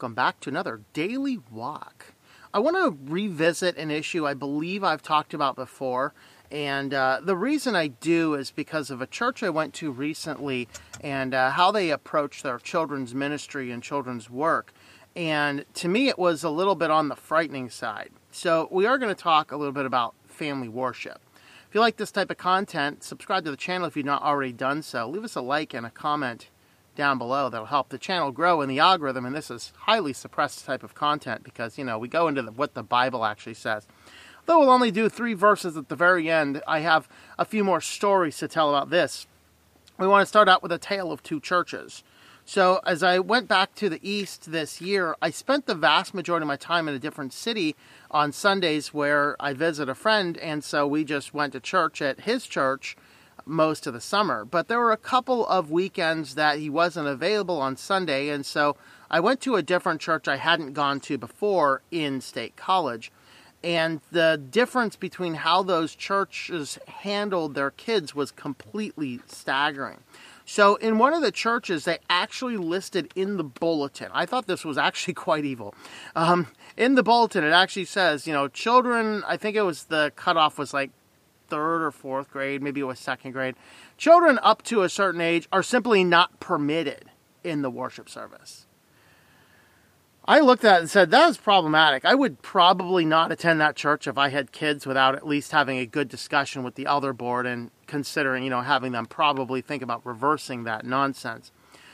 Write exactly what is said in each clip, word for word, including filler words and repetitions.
welcome back to another Daily Walk. I want to revisit an issue I believe I've talked about before, and uh, the reason I do is because of a church I went to recently and uh, how they approach their children's ministry and children's work. And to me, it was a little bit on the frightening side. So we are going to talk a little bit about family worship. If you like this type of content, subscribe to the channel if you've not already done so. Leave us a like and a comment down below. That'll help the channel grow in the algorithm, and this is highly suppressed type of content because, you know, we go into the, what the Bible actually says. Though we'll only do three verses at the very end, I have a few more stories to tell about this. We want to start out with a tale of two churches. So as I went back to the East this year, I spent the vast majority of my time in a different city on Sundays where I visit a friend, and so we just went to church at his church most of the summer. But there were a couple of weekends that he wasn't available on Sunday, and so I went to a different church I hadn't gone to before in State College. And the difference between how those churches handled their kids was completely staggering. So in one of the churches, they actually listed in the bulletin. I thought this was actually quite evil. Um, in the bulletin, it actually says, you know, children, I think it was the cutoff was like third or fourth grade, maybe it was second grade. Children up to a certain age are simply not permitted in the worship service. I looked at it and said, that is problematic. I would probably not attend that church if I had kids without at least having a good discussion with the elder board and considering, you know, having them probably think about reversing that nonsense.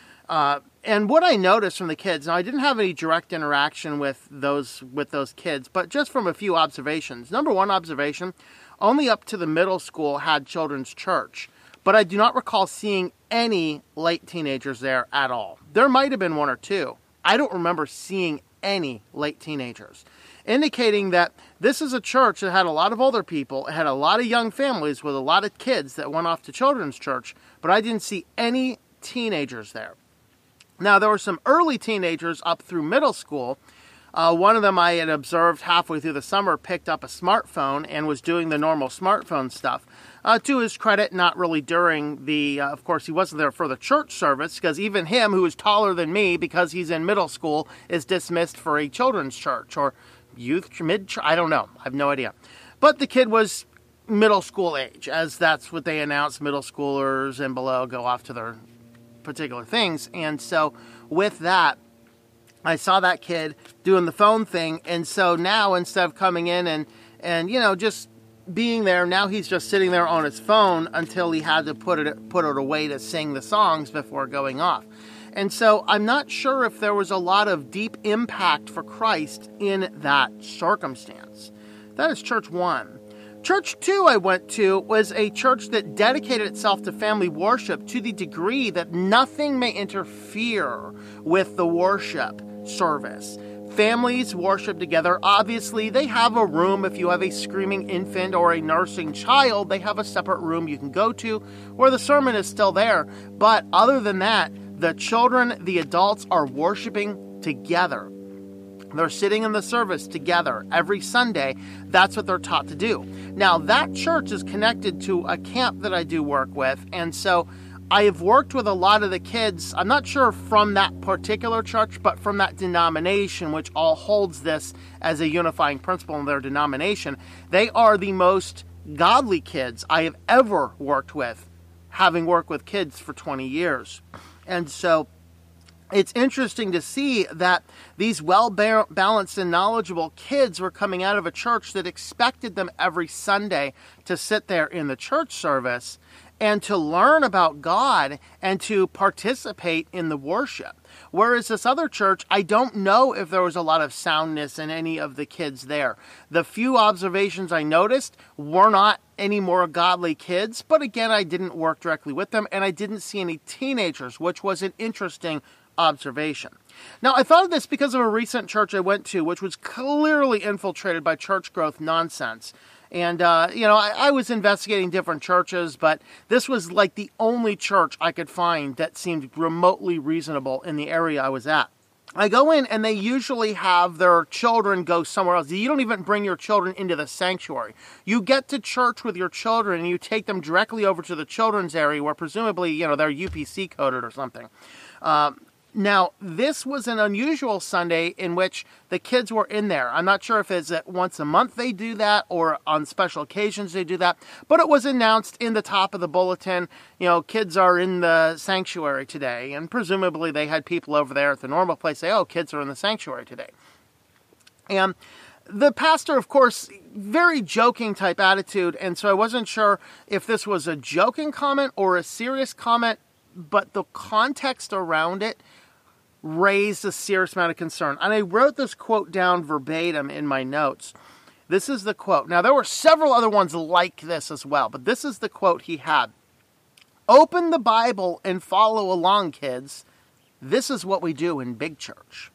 Uh, and what I noticed from the kids, now I didn't have any direct interaction with those with those kids, but just from a few observations. Number one observation, only up to the middle school had children's church, but I do not recall seeing any late teenagers there at all. There might have been one or two. I don't remember seeing any late teenagers, indicating that this is a church that had a lot of older people, it had a lot of young families with a lot of kids that went off to children's church, but I didn't see any teenagers there. Now, there were some early teenagers up through middle school. Uh, one of them I had observed halfway through the summer picked up a smartphone and was doing the normal smartphone stuff. Uh, to his credit, not really during the, uh, of course, he wasn't there for the church service, because even him, who is taller than me, because he's in middle school, is dismissed for a children's church, or youth, mid, I don't know, I have no idea. But the kid was middle school age, as that's what they announce, middle schoolers and below go off to their particular things, and so with that, I saw that kid doing the phone thing, and so now instead of coming in and, and you know, just being there, now he's just sitting there on his phone until he had to put it put it away to sing the songs before going off. And so I'm not sure if there was a lot of deep impact for Christ in that circumstance. That is church one. Church two I went to was a church that dedicated itself to family worship to the degree that nothing may interfere with the worship service. Families worship together. Obviously, they have a room. If you have a screaming infant or a nursing child, they have a separate room you can go to where the sermon is still there. But other than that, the children, the adults are worshiping together. They're sitting in the service together every Sunday. That's what they're taught to do. Now, that church is connected to a camp that I do work with, and so I have worked with a lot of the kids, I'm not sure from that particular church, but from that denomination, which all holds this as a unifying principle in their denomination. They are the most godly kids I have ever worked with, having worked with kids for twenty years. And so it's interesting to see that these well-balanced and knowledgeable kids were coming out of a church that expected them every Sunday to sit there in the church service and to learn about God and to participate in the worship. Whereas this other church, I don't know if there was a lot of soundness in any of the kids there. The few observations I noticed were not any more godly kids, but again, I didn't work directly with them, and I didn't see any teenagers, which was an interesting observation. Now, I thought of this because of a recent church I went to, which was clearly infiltrated by church growth nonsense. And, uh, you know, I, I was investigating different churches, but this was like the only church I could find that seemed remotely reasonable in the area I was at. I go in and they usually have their children go somewhere else. You don't even bring your children into the sanctuary. You get to church with your children and you take them directly over to the children's area where presumably, you know, they're U P C coded or something. Um, Now, this was an unusual Sunday in which the kids were in there. I'm not sure if it's at once a month they do that or on special occasions they do that, but it was announced in the top of the bulletin, you know, kids are in the sanctuary today, and presumably they had people over there at the normal place say, oh, kids are in the sanctuary today. And the pastor, of course, very joking type attitude, and so I wasn't sure if this was a joking comment or a serious comment, but the context around it raised a serious amount of concern. And I wrote this quote down verbatim in my notes. This is the quote. Now, there were several other ones like this as well, but this is the quote he had. Open the Bible and follow along, kids. This is what we do in big church.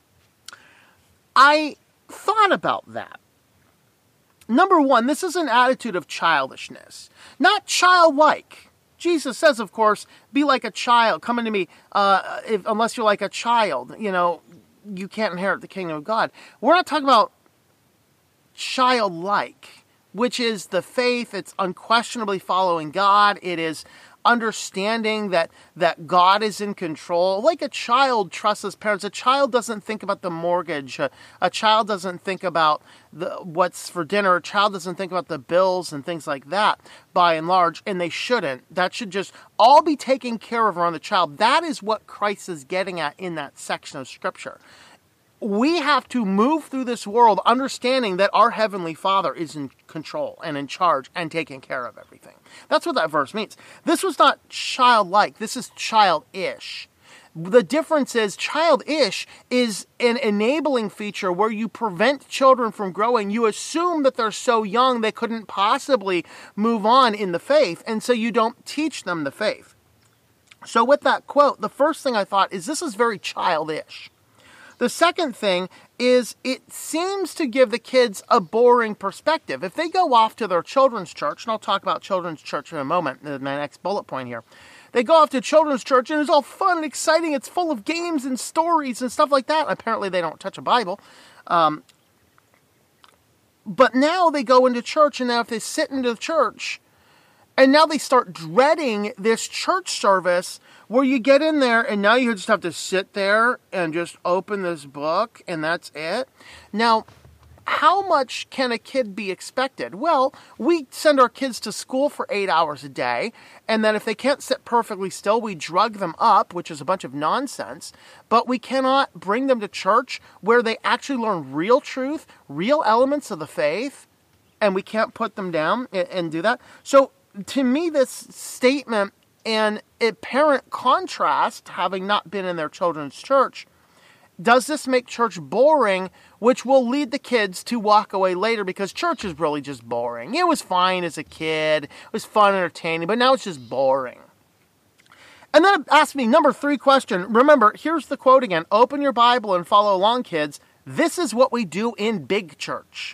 I thought about that. Number one, this is an attitude of childishness, not childlike. Jesus says, of course, be like a child. Come unto me, uh, if, unless you're like a child, you know, you can't inherit the kingdom of God. We're not talking about childlike, which is the faith. It's unquestionably following God. It is understanding that that God is in control. Like a child trusts his parents. A child doesn't think about the mortgage. A, a child doesn't think about the, what's for dinner. A child doesn't think about the bills and things like that, by and large, and they shouldn't. That should just all be taken care of around the child. That is what Christ is getting at in that section of Scripture. We have to move through this world understanding that our Heavenly Father is in control and in charge and taking care of everything. That's what that verse means. This was not childlike. This is childish. The difference is childish is an enabling feature where you prevent children from growing. You assume that they're so young they couldn't possibly move on in the faith, and so you don't teach them the faith. So with that quote, the first thing I thought is this is very childish. The second thing is it seems to give the kids a boring perspective. If they go off to their children's church, and I'll talk about children's church in a moment, in my next bullet point here. They go off to children's church and it's all fun and exciting. It's full of games and stories and stuff like that. Apparently they don't touch a Bible. Um, but now they go into church, and now if they sit into the church, and now they start dreading this church service where you get in there and now you just have to sit there and just open this book and that's it. Now, how much can a kid be expected? Well, we send our kids to school for eight hours a day, and then if they can't sit perfectly still, we drug them up, which is a bunch of nonsense, but we cannot bring them to church where they actually learn real truth, real elements of the faith, and we can't put them down and, and do that. So, to me, this statement and apparent contrast, having not been in their children's church, does this make church boring, which will lead the kids to walk away later because church is really just boring. It was fine as a kid. It was fun and entertaining, but now it's just boring. And then it asked me, number three question. Remember, here's the quote again. Open your Bible and follow along, kids. This is what we do in big church.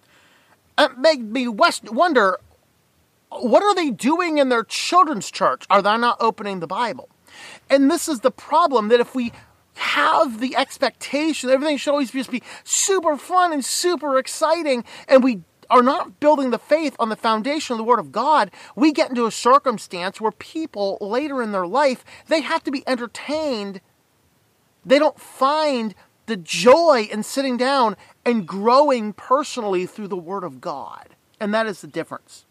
It made me wonder, what are they doing in their children's church? Are they not opening the Bible? And this is the problem, that if we have the expectation that everything should always just be super fun and super exciting, and we are not building the faith on the foundation of the Word of God, we get into a circumstance where people later in their life, they have to be entertained. They don't find the joy in sitting down and growing personally through the Word of God. And that is the difference.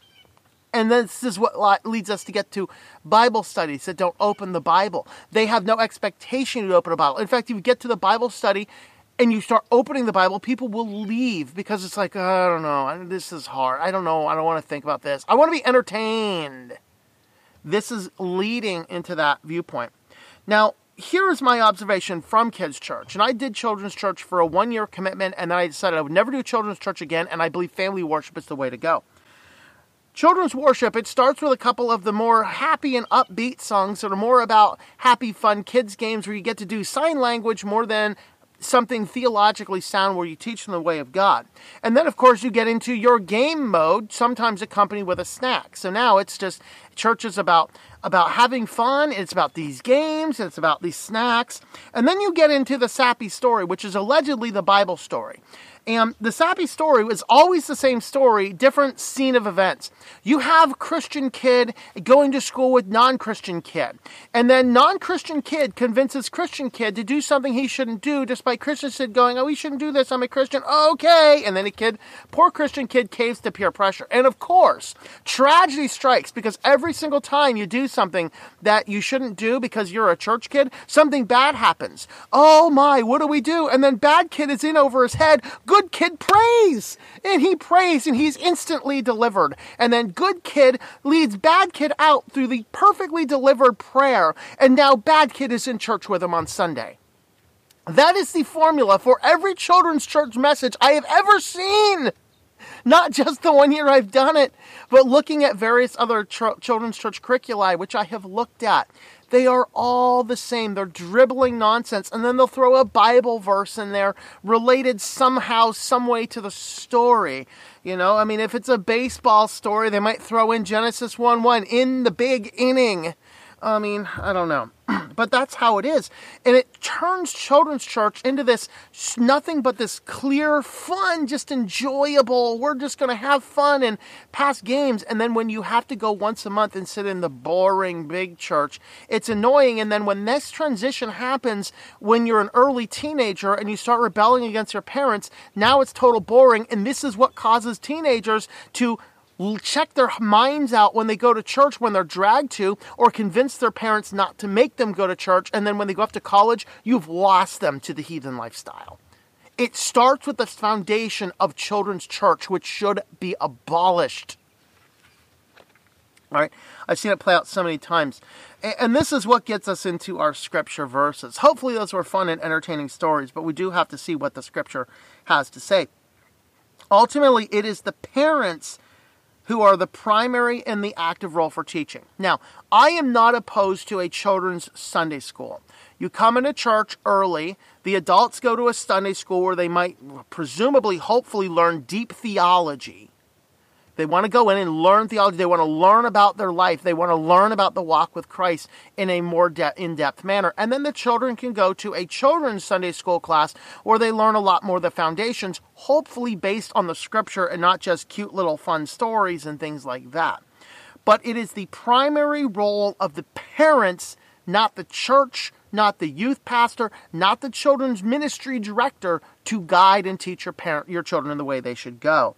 And this is what leads us to get to Bible studies that don't open the Bible. They have no expectation to open a Bible. In fact, if you get to the Bible study and you start opening the Bible, people will leave because it's like, oh, I don't know, this is hard. I don't know, I don't want to think about this. I want to be entertained. This is leading into that viewpoint. Now, here is my observation from kids' church. And I did children's church for a one-year commitment, and then I decided I would never do children's church again, and I believe family worship is the way to go. Children's worship, it starts with a couple of the more happy and upbeat songs that are more about happy, fun kids games where you get to do sign language more than something theologically sound where you teach them the way of God. And then, of course, you get into your game mode, sometimes accompanied with a snack. So now it's just church is about about having fun. It's about these games. It's about these snacks. And then you get into the sappy story, which is allegedly the Bible story. And the sappy story was always the same story, different scene of events. You have Christian kid going to school with non-Christian kid. And then non-Christian kid convinces Christian kid to do something he shouldn't do, despite Christian kid going, oh, we shouldn't do this, I'm a Christian, okay. And then a kid, poor Christian kid caves to peer pressure. And of course, tragedy strikes because every single time you do something that you shouldn't do because you're a church kid, something bad happens. Oh my, what do we do? And then bad kid is in over his head. Good Good kid prays, and he prays, and he's instantly delivered. And then good kid leads bad kid out through the perfectly delivered prayer, and now bad kid is in church with him on Sunday. That is the formula for every children's church message I have ever seen. Not just the one year I've done it, but looking at various other ch- children's church curricula, which I have looked at. They are all the same. They're dribbling nonsense. And then they'll throw a Bible verse in there related somehow, some way to the story. You know, I mean, if it's a baseball story, they might throw in Genesis one one in the big inning. I mean, I don't know. But that's how it is. And it turns children's church into this, nothing but this clear, fun, just enjoyable, we're just going to have fun and pass games. And then when you have to go once a month and sit in the boring big church, it's annoying. And then when this transition happens, when you're an early teenager and you start rebelling against your parents, now it's total boring. And this is what causes teenagers to check their minds out when they go to church, when they're dragged to, or convince their parents not to make them go to church. And then when they go off to college, you've lost them to the heathen lifestyle. It starts with the foundation of children's church, which should be abolished. All right, I've seen it play out so many times. And this is what gets us into our scripture verses. Hopefully those were fun and entertaining stories, but we do have to see what the scripture has to say. Ultimately, it is the parents who are the primary and the active role for teaching. Now, I am not opposed to a children's Sunday school. You come into church early, the adults go to a Sunday school where they might presumably, hopefully learn deep theology. They want to go in and learn theology. They want to learn about their life. They want to learn about the walk with Christ in a more de- in-depth manner. And then the children can go to a children's Sunday school class where they learn a lot more of the foundations, hopefully based on the scripture and not just cute little fun stories and things like that. But it is the primary role of the parents, not the church, not the youth pastor, not the children's ministry director, to guide and teach your parent, your children in the way they should go.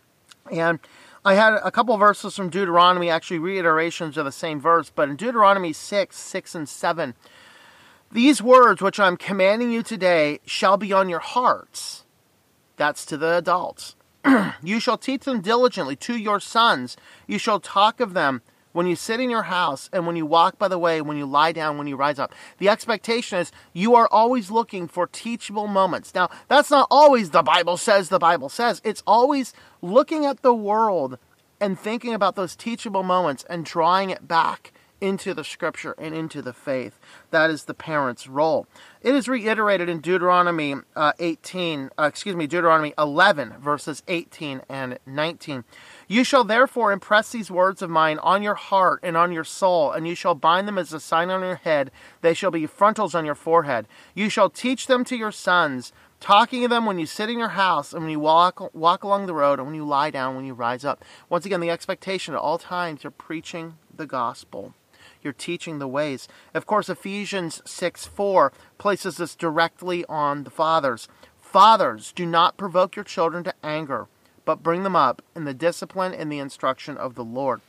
And I had a couple of verses from Deuteronomy, actually reiterations of the same verse, but in Deuteronomy six, six and seven, these words which I'm commanding you today shall be on your hearts. That's to the adults. You shall teach them diligently to your sons. You shall talk of them when you sit in your house and when you walk by the way, when you lie down, when you rise up. The expectation is you are always looking for teachable moments. Now, that's not always the Bible says, the Bible says. It's always looking at the world and thinking about those teachable moments and drawing it back into the scripture and into the faith. That is the parent's role. It is reiterated in Deuteronomy uh, eighteen, uh, excuse me, Deuteronomy eleven, verses eighteen and nineteen. You shall therefore impress these words of mine on your heart and on your soul, and you shall bind them as a sign on your head. They shall be frontals on your forehead. You shall teach them to your sons, talking of them when you sit in your house and when you walk walk along the road and when you lie down, when you rise up. Once again, the expectation at all times you're preaching the gospel. You're teaching the ways. Of course, Ephesians six four places this directly on the fathers. Fathers, do not provoke your children to anger, but bring them up in the discipline and the instruction of the Lord.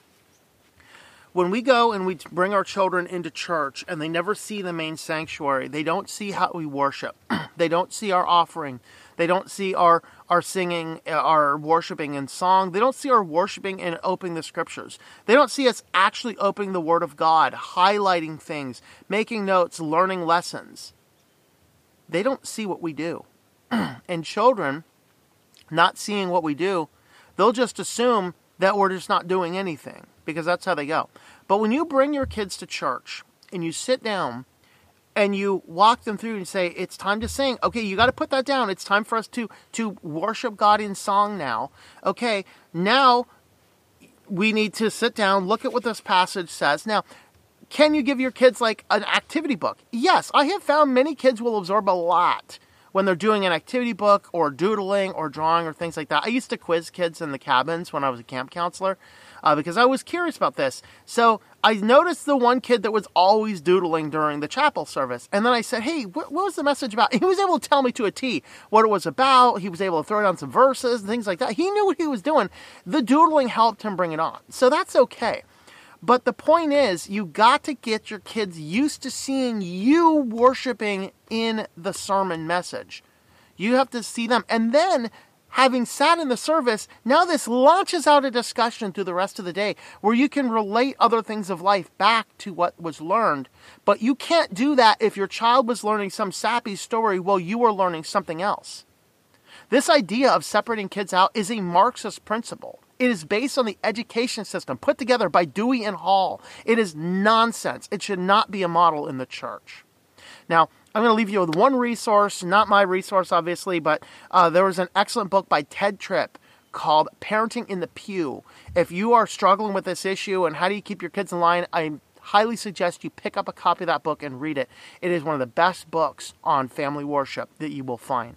When we go and we bring our children into church and they never see the main sanctuary, they don't see how we worship. They don't see our offering. They don't see our, our singing, our worshiping in song. They don't see our worshiping and opening the scriptures. They don't see us actually opening the Word of God, highlighting things, making notes, learning lessons. They don't see what we do. And children, not seeing what we do, they'll just assume that we're just not doing anything, because that's how they go. But when you bring your kids to church and you sit down and you walk them through and say, it's time to sing. Okay, you got to put that down. It's time for us to, to worship God in song now. Okay, now we need to sit down, look at what this passage says. Now, can you give your kids like an activity book? Yes, I have found many kids will absorb a lot when they're doing an activity book or doodling or drawing or things like that. I used to quiz kids in the cabins when I was a camp counselor uh, because I was curious about this. So I noticed the one kid that was always doodling during the chapel service. And then I said, hey, what, what was the message about? He was able to tell me to a T what it was about. He was able to throw down some verses and things like that. He knew what he was doing. The doodling helped him bring it on. So that's okay. But the point is, you got to get your kids used to seeing you worshiping in the sermon message. You have to see them. And then, having sat in the service, now this launches out a discussion through the rest of the day where you can relate other things of life back to what was learned. But you can't do that if your child was learning some sappy story while you were learning something else. This idea of separating kids out is a Marxist principle. It is based on the education system put together by Dewey and Hall. It is nonsense. It should not be a model in the church. Now, I'm going to leave you with one resource, not my resource, obviously, but uh, there was an excellent book by Ted Tripp called Parenting in the Pew. If you are struggling with this issue and how do you keep your kids in line, I highly suggest you pick up a copy of that book and read it. It is one of the best books on family worship that you will find.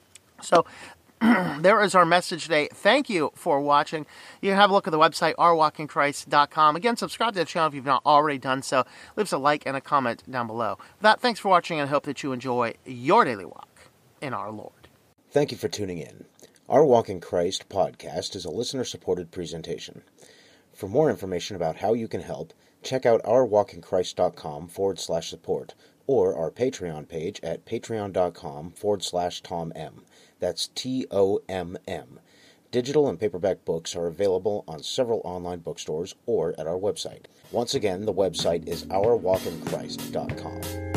So, there is our message today. Thank you for watching. You can have a look at the website, our walk in christ dot com. Again, subscribe to the channel if you've not already done so. Leave us a like and a comment down below. With that, thanks for watching, and I hope that you enjoy your daily walk in our Lord. Thank you for tuning in. Our Walk in Christ podcast is a listener-supported presentation. For more information about how you can help, check out ourwalkinchrist.com forward slash support or our Patreon page at patreon.com forward slash Tom M. That's T O M M. Digital and paperback books are available on several online bookstores or at our website. Once again, the website is our walk in christ dot com.